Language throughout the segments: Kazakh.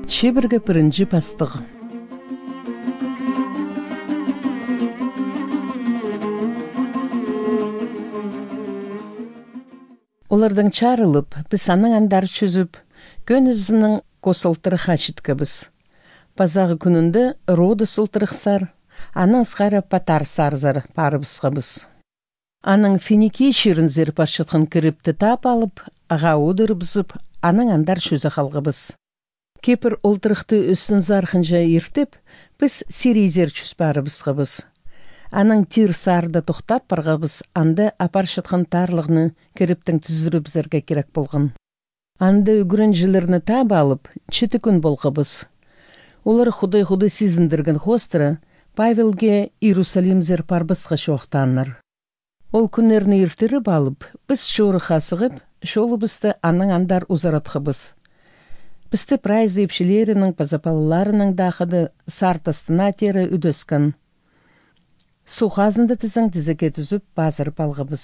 Чебірге пірінжі пастығы. Олардың чарылып, біз аның андар чүзіп, көн үзінің қосылтыры хачиткі біз. Пазағы күнінде роды сылтырықсар, аның сғара патар сарзар парыбысқа біз. Аның финики шерінзер паршытқын кіріпті тап алып, аға одыр бізіп, аның андар чүзі қалғы біз. Кепір олтырықты үстін зарқынжа ертіп, біз сирейзер чүз парыбысқа біз. Аның тир сарды тоқтап барға біз, анды апаршытқын тарлығыны кіріптің түзірі бізерге керек болғын. Анды үгірін жылырны тап алып, чіті күн болғы біз. Олар худай-худай сезіндірген хостыры Павелге Иерусалимзер парбысқа шоқтаныр. Ол күнерні ертіріп алып, біз шоры қасығып, шолы бізді аның андар ұзаратқы біз. Бізді прайзы епшілерінің пазапалыларының дақыды сартастына тері үдескен. Суқазынды тізің тізіке түзіп базырып алғы біз.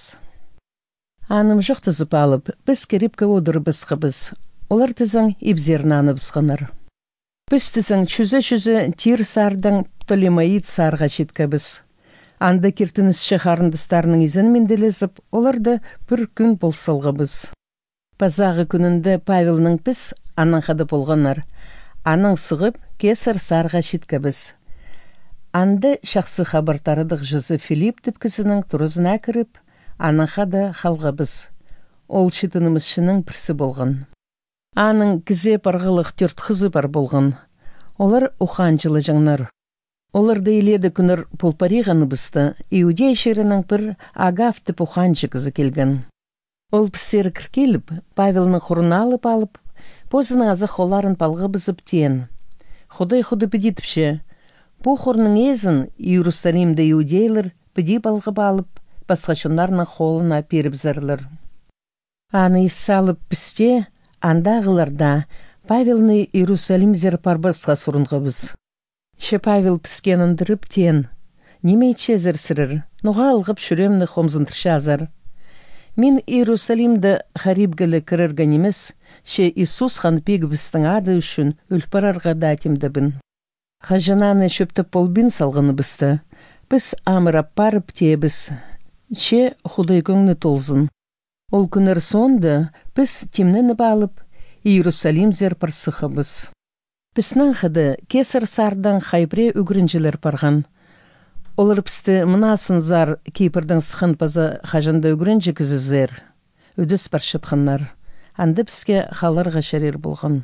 Аным жоқ түзіп алып, біз керепке одыр бізгі біз. Олар тізің ебзерін аны бізғыныр. Біз тізің чүзі тир сардың Птолемаид сарға жеткі біз. Анда кертініс шахарындыстарының изін менделезіп, оларды бір күн болсылғы біз. Пазағы күнінде Павелның біз аның қады болғанар. Аның сығып кесір сарға жеткі біз. Анды шақсы хабартарыдық жызы Филипп тіпкісінің тұрызына кіріп, аның қады қалға біз. Ол шетінімізшінің пірсі болған. Аның кізе парғылық түрт қызы бар болған. Олар ұқан жылы жаңнар. Оларды еледі күнір пұлпариғаны бұсты, Иудей шерінің бір Агав тіп ұқан жығызы келген. Ол пісері кіркеліп, Павелның құрын алып, позының азы қоларын палғы бізіп тен. Худай-худы бідетіпше, бұ құрының езін Иерусалимді иудейлер біде балғып алып, басқашынарының қолына періп зарлыр. Аны салып пісте, андағыларда Павелны Иерусалимзер парбасқа сұрынғы біз. Ше Павел піскенін дұрып тен, немейче зірсірір, нұға алғып шүремні хомзынтырша азар. Мен Иерусалимді харибгілі кірірген емес, ше Иисус хан пегібістің ады үшін үлпарарға датимді бін. Хажананы шөптіп болбин салғыны бісті, біз амырап парып тебіз, че худай көңні толзын. Ол күнір сонды біз темнені балып, Иерусалимзер парсықы біз. Біснің қыды кесір сардан хайбре үгірінжілер парған. Олар пісті мұнасын зар кейпірдің сықын пазы қажында үгірінжі кізізер. Үдіс паршытқаннар. Анды бізге қаларға шәрер болған.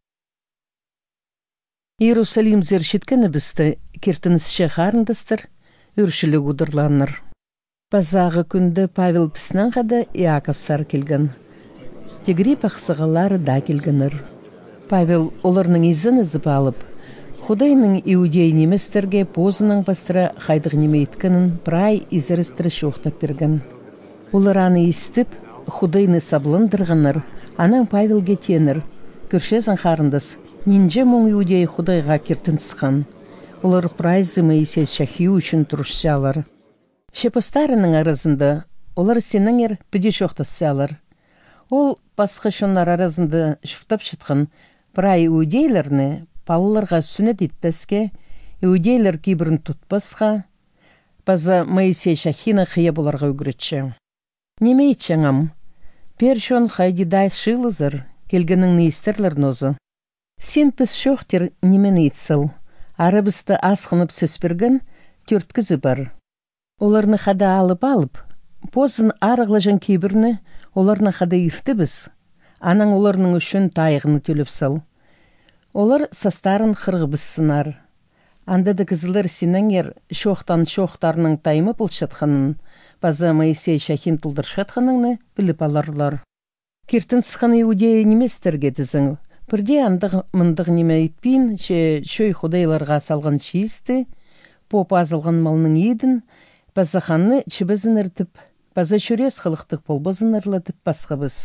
Иерусалимзер шеткені бісті кертінісше қарындыстыр, үршілі ұдырланыр. Пазағы күнді Павел піснің қады Иаков сар келген. Тегірі пақсығалары да келгенір. Павел оларның изін ізіп алып, Худайның иудей неместерге позының бастыра қайдық немейткінің прай изірістірі шоқтап берген. Олар аны істіп, Худайны саблындырғаныр, анаң Павелге тенір. Көршезін қарындыз, нинже мұң иудей Худайға кертін сыған. Олар прайзы Моисей шахи үшін тұрышсалар. Шепостарының арызында, олар сеніңер піде шоқтасалар. Ол басқа шонлар арызында шұртап шытқан, Прай иудейлерні палыларға сүнет етпеске, иудейлер кейбірін тұтпасқа, база Моисей шахина қия боларға үгіретші. Неме етшаңам? Першон хайдидай шылызыр, келгенің не істерлер нозы. Сен піс шоқтер немен етсіл, арабысты асқынып сөсперген түрткізі бар. Оларны қада алып, позын арығлажан кейбірні оларны қада ерті біз. Анаң оларның үшін тайығыны төліп сал. Олар састарын қырғыбыз сынар. Андады кізілер сеніңер шоқтарының таймы бұлшатқанын, база Моисей шахин тұлдыршатқаныңны біліп аларлар. Кертін сықын иудея неместерге тізің. Бірде андық мұндық неме етпейін, шөй худайларға салған чиісті, поп азылған малының едін, база ханны чібізін іртіп, база шөрес қылықтық болбызын ырлатып басқабыз.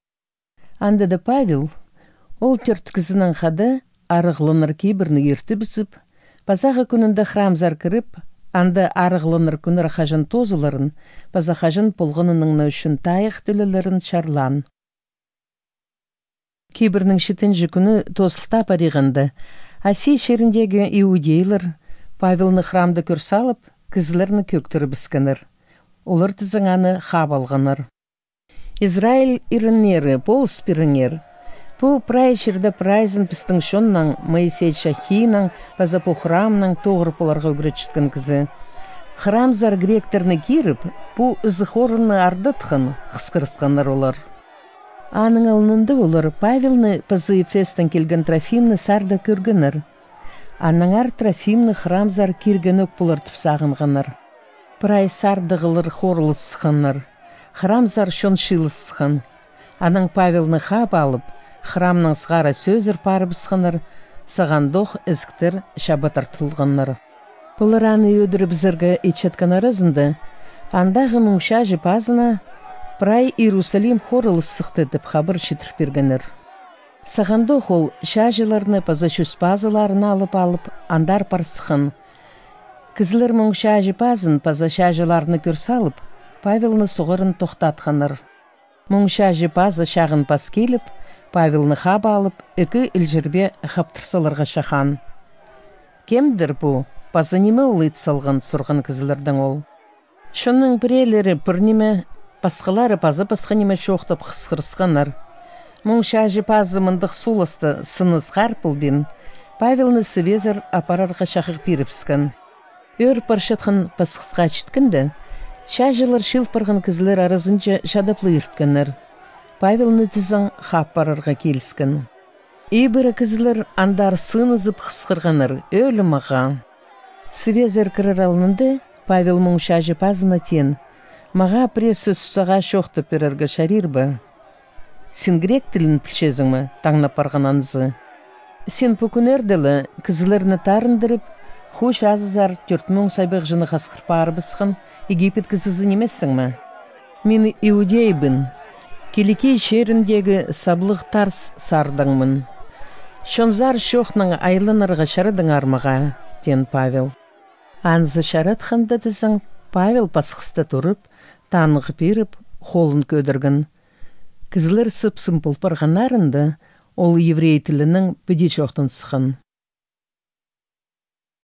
Андады Павел, ол түрткізінің қады арығлыныр кейбірні ерті бізіп, базағы күнінде храмзар кіріп, анды арығлыныр күнір қажын тозыларын, база қажын полғынының үшін тайық түлілерін шарлан. Кейбірнің шетінжі күні тосылта париғанды, Аси шеріндегі иудейлер Павелны храмда көр салып, кізлерні көктірі біскінір. Олар тізіңаны хаб алғаныр. Израиль ирінері бол спирінер. Пу прайшырда прайзын пістің шоннан Моисей Шахинан паза по храмнан тоғыр поларға үгретшіткен кізі. Храмзар гректерні киріп, пу ызықорыны ардытқын, қысқырысқанар олар. Аның алынынды олар Павелны пазы Ефестен келген Трофимны сарда көргінір. Аныңар Трофимны храмзар киргенөк бұлар түпсағынғаныр. Прай сардығылыр хорлысқаныр. Храмзар шон шилысқан. Аның Павелны хап алып, храмның сғара сөзір парыбысқаныр, сағандоқ ізіктір шабатартылғаныр. Бұлар аны өдіріп зіргі ечеткан арызынды, андағы мұңша жіпазына Прай Иерусалим хорылысықты деп хабыр шетір бергенір. Сағандоқ ол шажыларны паза шүспазыларын алып, андар парсықын. Кізілер мұңша жіпазын паза шажыларны көрсалып, Павелны сұғырын тоқтатқаныр. Мұңша жіпазы шағын пас келіп, Павелны хаб алып, үкі үлжірбе хаптырсаларға шахан. Кемдір бұ? Пазы неме олайт салған сұрған кізілердің ол. Шонның бірелері бірнеме, пасқылары пазы неме шоқтып қысқырысқанар. Мұңша жіпазы мындық сулысты сыныз қарпыл бен, Павелны сывезір апарарға шақық беріпскен. Өр паршатқын пасқысқа чіткінді, шажылар шилпырғын кізілер арызынча шадаплы ерткенер. Павелны тізің хап барарға келіскен. Ибірі кізілер андар сынызып қысқырғаныр, өлі маға. Сывезір кірір алынынды, Павел мұңша жіпазына тен. Маға пресі сұсаға шоқты перергі шарир ба. Сен грек тілін пілшезің ма, таңна парғананзы. Сен пөкінерділі кізілерні тарындырып, хуш азызар түртмің сайбық жыны қасқыр парыбысқын, Египет кізізі немессің ма? Мен иудейбін. Келекей шеріндегі саблық тарс сардыңмын. Шонзар шоқның айлынырға шарыдың армаға, ден Павел. Анзы шаратқанда дізің Павел пасқысты тұрып, танығы беріп, қолын көдіргін. Кізілер сып-сымпыл парғанарынды, ол еврей тілінің бүде шоқтын сықын.